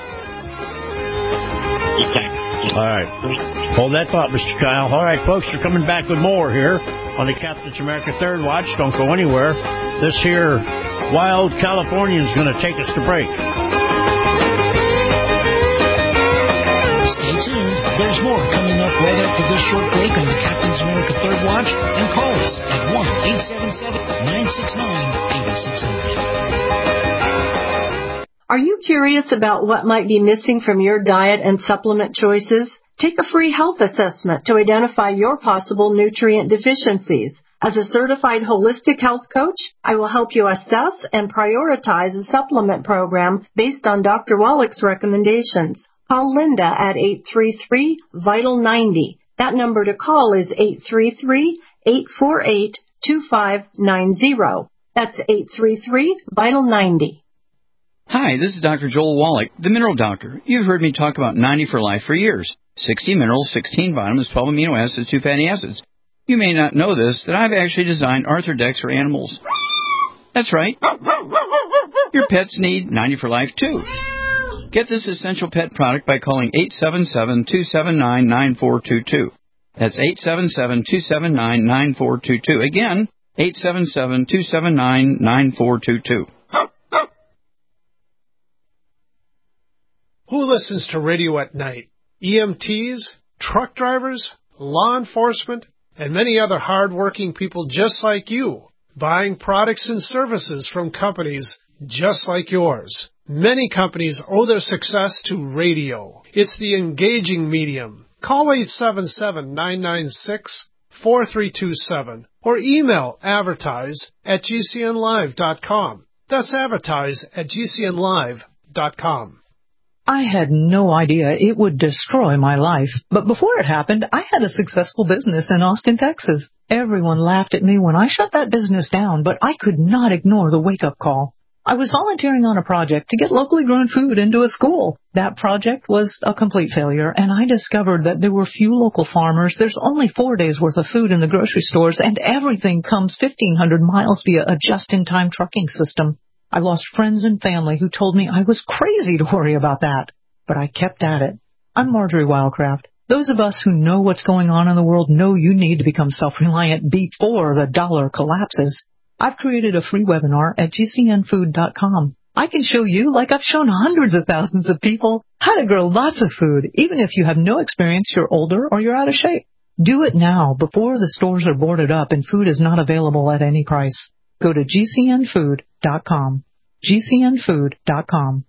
All right. Hold that thought, Mister Kyle. All right, folks, you're coming back with more here on the Captain's America Third Watch. Don't go anywhere. This here wild Californian is going to take us to break. Stay tuned. There's more coming up right after this short break on the Captain's America Third Watch. And call us at one eight seven seven, nine six nine, eight six zero zero. Are you curious about what might be missing from your diet and supplement choices? Take a free health assessment to identify your possible nutrient deficiencies. As a certified holistic health coach, I will help you assess and prioritize a supplement program based on Doctor Wallach's recommendations. Call Linda at eight three three, vital ninety. That number to call is eight three three, eight four eight, two five nine zero. That's eight three three, vital ninety. Hi, this is Doctor Joel Wallach, the Mineral Doctor. You've heard me talk about ninety for Life for years. sixty minerals, sixteen vitamins, twelve amino acids, two fatty acids. You may not know this, that I've actually designed Arthrodex for animals. That's right. Your pets need ninety for Life, too. Get this essential pet product by calling eight seven seven, two seven nine, nine four two two. That's eight seven seven, two seven nine, nine four two two. Again, eight seven seven, two seven nine, nine four two two. Who listens to radio at night? E M Ts, truck drivers, law enforcement, and many other hard-working people just like you, buying products and services from companies just like yours. Many companies owe their success to radio. It's the engaging medium. Call eight seven seven, nine nine six, four three two seven or email advertise at g c n live dot com. That's advertise at g c n live dot com. I had no idea it would destroy my life, but before it happened, I had a successful business in Austin, Texas. Everyone laughed at me when I shut that business down, but I could not ignore the wake-up call. I was volunteering on a project to get locally grown food into a school. That project was a complete failure, and I discovered that there were few local farmers. There's only four days' worth of food in the grocery stores, and everything comes fifteen hundred miles via a just-in-time trucking system. I lost friends and family who told me I was crazy to worry about that, but I kept at it. I'm Marjorie Wildcraft. Those of us who know what's going on in the world know you need to become self-reliant before the dollar collapses. I've created a free webinar at G C N food dot com. I can show you, like I've shown hundreds of thousands of people, how to grow lots of food, even if you have no experience, you're older, or you're out of shape. Do it now before the stores are boarded up and food is not available at any price. Go to G C N food dot com. G C N food dot com.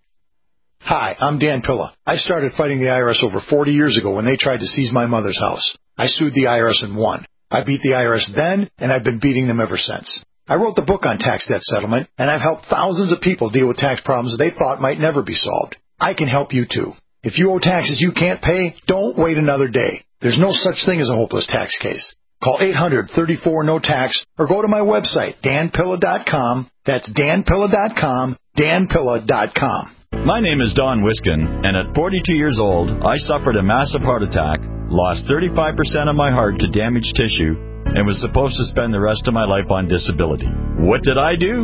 Hi, I'm Dan Pilla. I started fighting the I R S over forty years ago when they tried to seize my mother's house. I sued the I R S and won. I beat the I R S then, and I've been beating them ever since. I wrote the book on tax debt settlement, and I've helped thousands of people deal with tax problems they thought might never be solved. I can help you, too. If you owe taxes you can't pay, don't wait another day. There's no such thing as a hopeless tax case. Call eight hundred, thirty-four, no tax or go to my website, Dan Pilla dot com. That's Dan Pilla dot com, Dan Pilla dot com. My name is Don Wiskin, and at forty-two years old, I suffered a massive heart attack, lost thirty-five percent of my heart to damaged tissue, and was supposed to spend the rest of my life on disability. What did I do?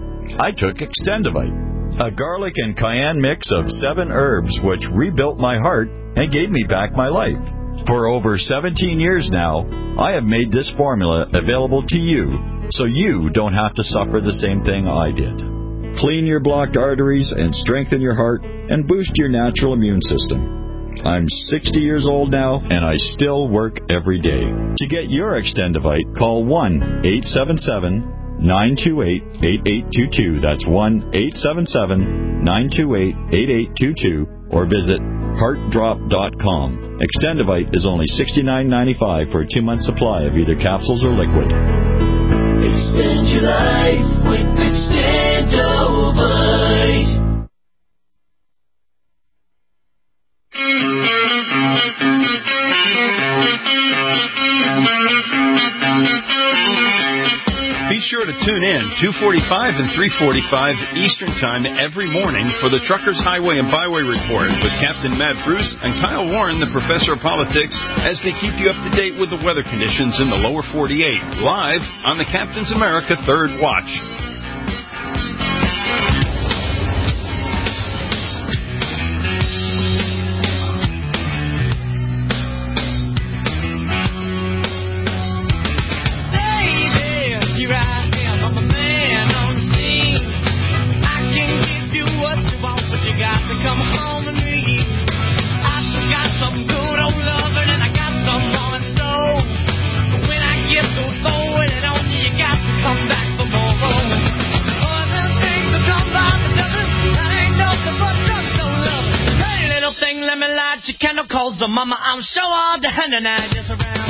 I took Extendivite, a garlic and cayenne mix of seven herbs which rebuilt my heart and gave me back my life. For over seventeen years now, I have made this formula available to you so you don't have to suffer the same thing I did. Clean your blocked arteries and strengthen your heart and boost your natural immune system. I'm sixty years old now, and I still work every day. To get your Extendivite, call one eight seven seven, nine two eight, eight eight two two. That's one eight seven seven, nine two eight, eight eight two two, or visit heart drop dot com. Extendivite is only sixty-nine ninety-five for a two-month supply of either capsules or liquid. Extend your life with Extendovite. Be sure to tune in two forty-five and three forty-five Eastern Time every morning for the Truckers Highway and Byway Report with Captain Matt Bruce and Kyle Warren, the Professor of Politics, as they keep you up to date with the weather conditions in the lower forty-eight, live on the Captain's America Third Watch. Chemicals, so mama, I'm so all the hand and I just around.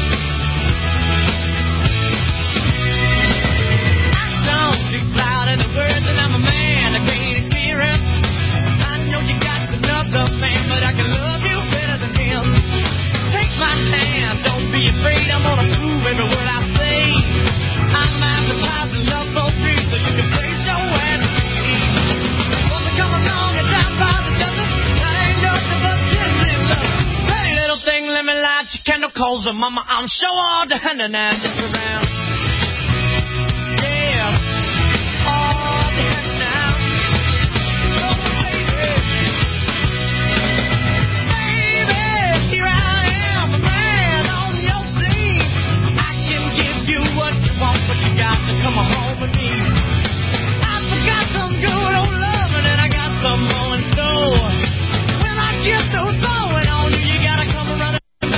Action speaks loud in the words, and I'm a man of great experience. I know you got another man, but I can love you better than him. Take my hand, don't be afraid, I'm gonna prove every word I say. I'm advertising love for free, so you can place your hand on me. Want to come along and down by the dozen? That ain't nothing but thing, let me light your candle coals, and mama, I'm sure all the hand and I just around. Yeah, all the hand now. Oh, baby. Baby, here I am, a man on your scene. I can give you what you want, but you got to come home with me. I forgot some good old loving, and I got some more in store. When I get those throwing on you, you gotta come around.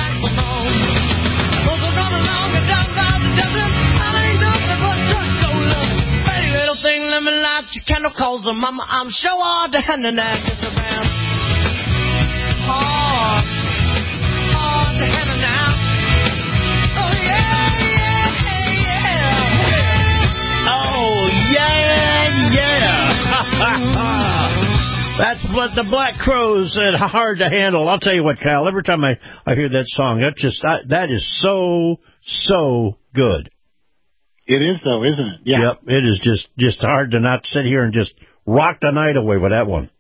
Your candle calls her mama, I'm sure all the hand and I gets around. Oh, all the hand and now. Oh, yeah, yeah, yeah. Oh, yeah, yeah. That's what the Black Crowes and Hard to Handle. I'll tell you what, Kyle, every time I, I hear that song, that just I, that is so, so good. It is, though, isn't it? Yeah. Yep, it is just, just hard to not sit here and just rock the night away with that one.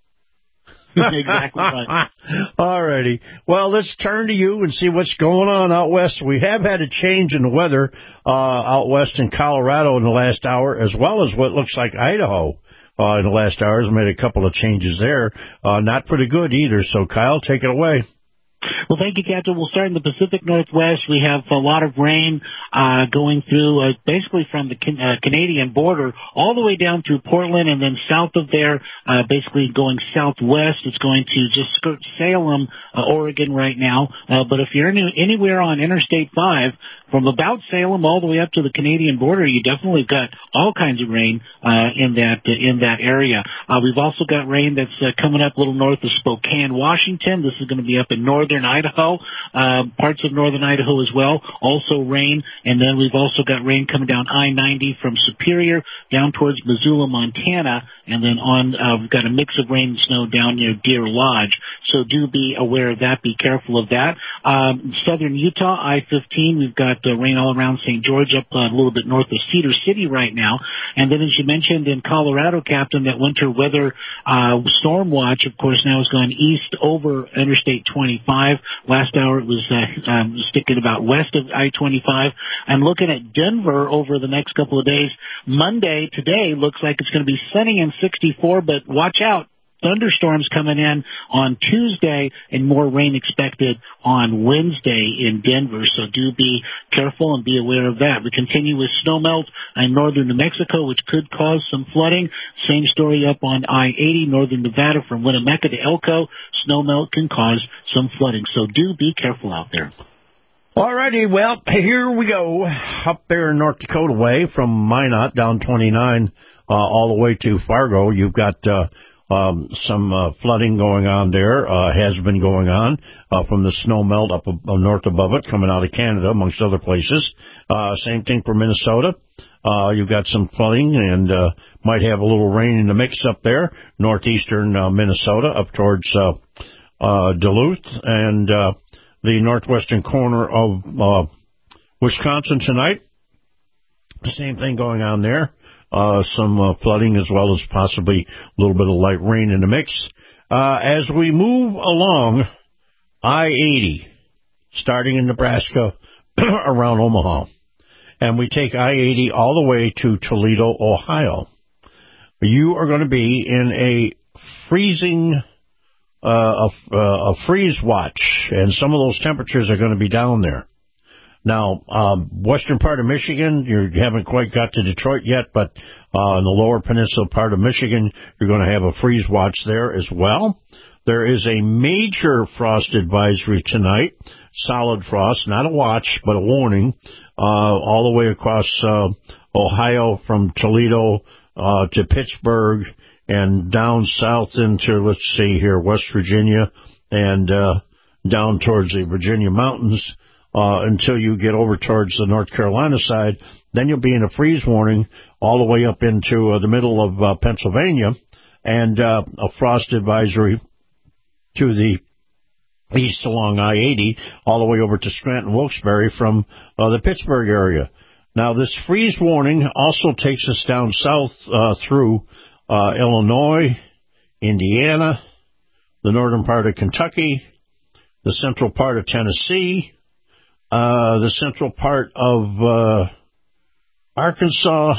Exactly right. All righty. Well, let's turn to you and see what's going on out west. We have had a change in the weather uh, out west in Colorado in the last hour, as well as what looks like Idaho uh, in the last hours. Made a couple of changes there. Uh, not pretty good either. So, Kyle, take it away. Well, thank you, Captain. We'll start in the Pacific Northwest. We have a lot of rain uh, going through uh, basically from the can- uh, Canadian border all the way down through Portland, and then south of there, uh, basically going southwest. It's going to just skirt Salem, uh, Oregon right now. Uh, but if you're any- anywhere on Interstate five, from about Salem all the way up to the Canadian border, you definitely got all kinds of rain uh, in that uh, in that area. Uh, we've also got rain that's uh, coming up a little north of Spokane, Washington. This is going to be up in northern Idaho, uh, parts of northern Idaho as well. Also rain, and then we've also got rain coming down I ninety from Superior down towards Missoula, Montana, and then on uh, we've got a mix of rain and snow down near Deer Lodge. So do be aware of that. Be careful of that. Um, southern Utah, I fifteen, we've got uh, rain all around Saint George up uh, a little bit north of Cedar City right now. And then as you mentioned in Colorado, Captain, that winter weather uh, storm watch, of course, now has gone east over Interstate twenty-five. Last hour it was uh, um, sticking about west of I twenty-five. I'm looking at Denver over the next couple of days. Monday, today, looks like it's going to be sunny and sixty-four, but watch out. Thunderstorms coming in on Tuesday and more rain expected on Wednesday in Denver. So do be careful and be aware of that. We continue with snowmelt in northern New Mexico, which could cause some flooding. Same story up on I eighty, northern Nevada from Winnemucca to Elko. Snowmelt can cause some flooding. So do be careful out there. All righty, well, here we go. Up there in North Dakota way from Minot down twenty-nine uh, all the way to Fargo. You've got uh, um, some uh, flooding going on there, uh, has been going on uh, from the snow melt up uh, north above it, coming out of Canada, amongst other places. Uh, same thing for Minnesota. Uh, you've got some flooding and uh, might have a little rain in the mix up there, northeastern uh, Minnesota up towards uh, uh, Duluth and uh, the northwestern corner of uh, Wisconsin tonight. Same thing going on there. Uh, some uh, flooding as well as possibly a little bit of light rain in the mix. Uh, as we move along I eighty, starting in Nebraska around Omaha, and we take I eighty all the way to Toledo, Ohio, you are going to be in a freezing, uh, a, a freeze watch, and some of those temperatures are going to be down there. Now, um, western part of Michigan, you haven't quite got to Detroit yet, but uh, in the lower peninsula part of Michigan, you're going to have a freeze watch there as well. There is a major frost advisory tonight, solid frost, not a watch, but a warning, uh, all the way across uh, Ohio from Toledo uh, to Pittsburgh and down south into, let's see here, West Virginia and uh, down towards the Virginia mountains. Uh, until you get over towards the North Carolina side, then you'll be in a freeze warning all the way up into uh, the middle of uh, Pennsylvania, and uh, a frost advisory to the east along I eighty, all the way over to Scranton, Wilkes-Barre from uh, the Pittsburgh area. Now, this freeze warning also takes us down south uh, through uh, Illinois, Indiana, the northern part of Kentucky, the central part of Tennessee, Uh, the central part of uh, Arkansas,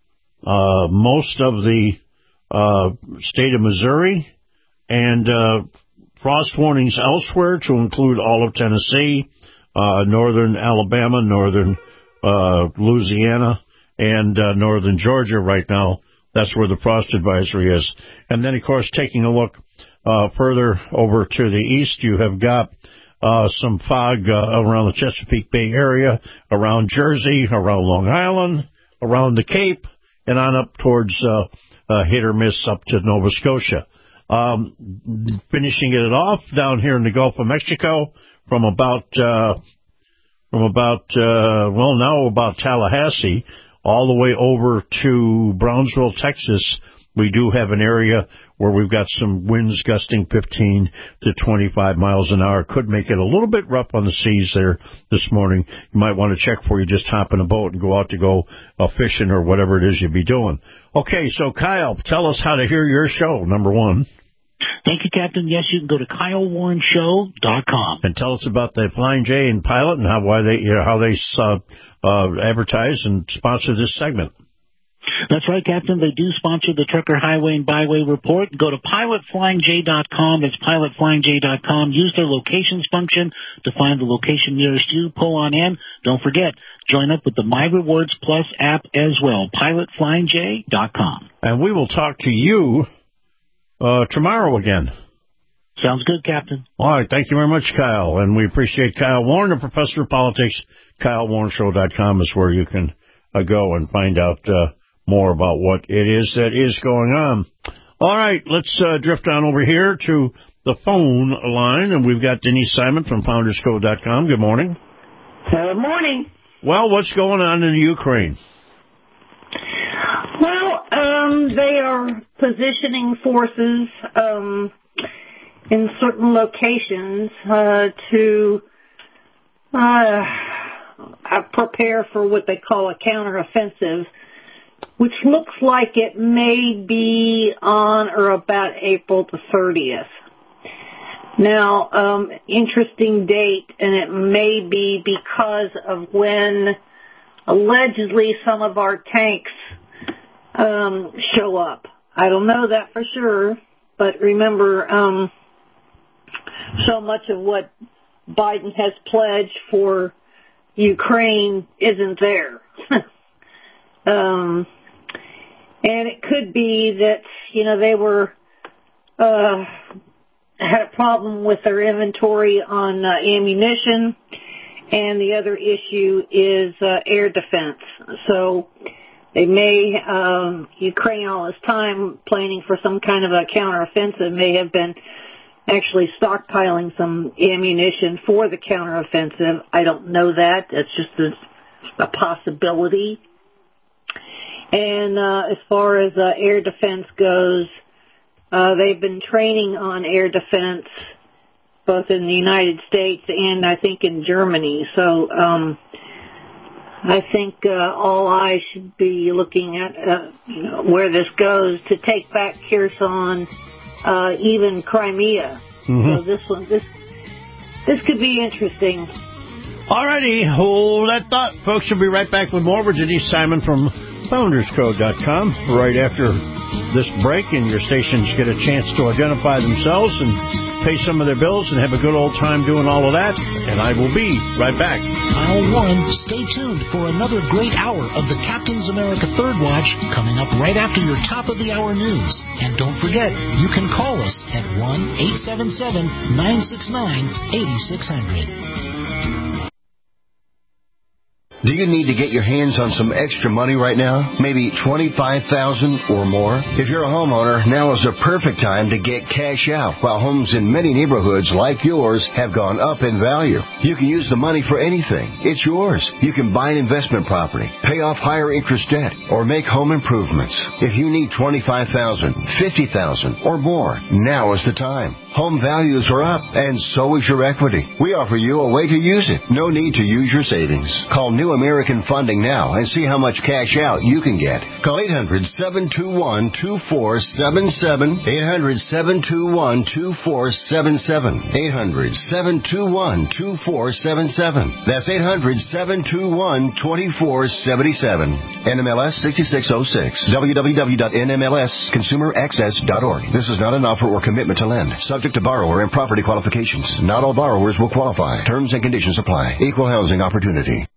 uh, most of the uh, state of Missouri, and uh, frost warnings elsewhere to include all of Tennessee, uh, northern Alabama, northern uh, Louisiana, and uh, northern Georgia right now. That's where the frost advisory is. And then, of course, taking a look uh, further over to the east, you have got Uh, some fog uh, around the Chesapeake Bay area, around Jersey, around Long Island, around the Cape, and on up towards uh, uh, hit or miss up to Nova Scotia. Um, finishing it off down here in the Gulf of Mexico from about, uh, from about, uh, well, now about Tallahassee, all the way over to Brownsville, Texas, we do have an area where we've got some winds gusting fifteen to twenty-five miles an hour. Could make it a little bit rough on the seas there this morning. You might want to check before you just hop in a boat and go out to go uh, fishing or whatever it is you'll be doing. Okay, so Kyle, tell us how to hear your show, number one. Thank you, Captain. Yes, you can go to Kyle Warren Show dot com. And tell us about the Flying J and Pilot and how why they you know, how they uh, uh, advertise and sponsor this segment. That's right, Captain. They do sponsor the Trucker Highway and Byway Report. Go to Pilot Flying J dot com. It's Pilot Flying J dot com. Use their locations function to find the location nearest you. Pull on in. Don't forget, join up with the My Rewards Plus app as well. Pilot Flying J dot com. And we will talk to you uh, tomorrow again. Sounds good, Captain. All right. Thank you very much, Kyle. And we appreciate Kyle Warren, the Professor of Politics. Kyle Warren Show dot com is where you can uh, go and find out uh, more about what it is that is going on. All right, let's uh, drift on over here to the phone line, and we've got Denise Simon from Founders Code dot com. Good morning. Good morning. Well, what's going on in the Ukraine? Well, um, they are positioning forces um, in certain locations uh, to uh, prepare for what they call a counteroffensive, which looks like it may be on or about April the thirtieth. Now, um, interesting date, and it may be because of when allegedly some of our tanks um, show up. I don't know that for sure, but remember, um, so much of what Biden has pledged for Ukraine isn't there. Um, and it could be that, you know, they were, uh, had a problem with their inventory on uh, ammunition, and the other issue is uh, air defense. So they may, um, Ukraine all this time planning for some kind of a counteroffensive may have been actually stockpiling some ammunition for the counteroffensive. I don't know that. That's just a, a possibility. And uh, as far as uh, air defense goes, uh, they've been training on air defense both in the United States and I think in Germany. So um, I think uh, all eyes should be looking at uh, you know, where this goes to take back Kherson, uh, even Crimea. Mm-hmm. So this one, this this could be interesting. All righty, hold that thought, folks. We'll be right back with more with Denise Simon from Founders Code dot com right after this break, and your stations get a chance to identify themselves and pay some of their bills and have a good old time doing all of that, and I will be right back. Aisle one, stay tuned for another great hour of the Captain's America Third Watch coming up right after your top of the hour news. And don't forget, you can call us at one eight seven seven, nine six nine, eight six zero zero. Do you need to get your hands on some extra money right now? Maybe twenty-five thousand dollars or more? If you're a homeowner, now is the perfect time to get cash out while homes in many neighborhoods like yours have gone up in value. You can use the money for anything. It's yours. You can buy an investment property, pay off higher interest debt, or make home improvements. If you need twenty-five thousand dollars, fifty thousand dollars, or more, now is the time. Home values are up, and so is your equity. We offer you a way to use it. No need to use your savings. Call New American Funding now and see how much cash out you can get. Call eight hundred, seven two one, two four seven seven, eight hundred, seven two one, two four seven seven, eight hundred, seven two one, two four seven seven. That's eight hundred, seven two one, two four seven seven. N M L S sixty-six oh six. w w w dot n m l s consumer access dot org. This is not an offer or commitment to lend. Subject to borrower and property qualifications. Not all borrowers will qualify. Terms and conditions apply. Equal housing opportunity.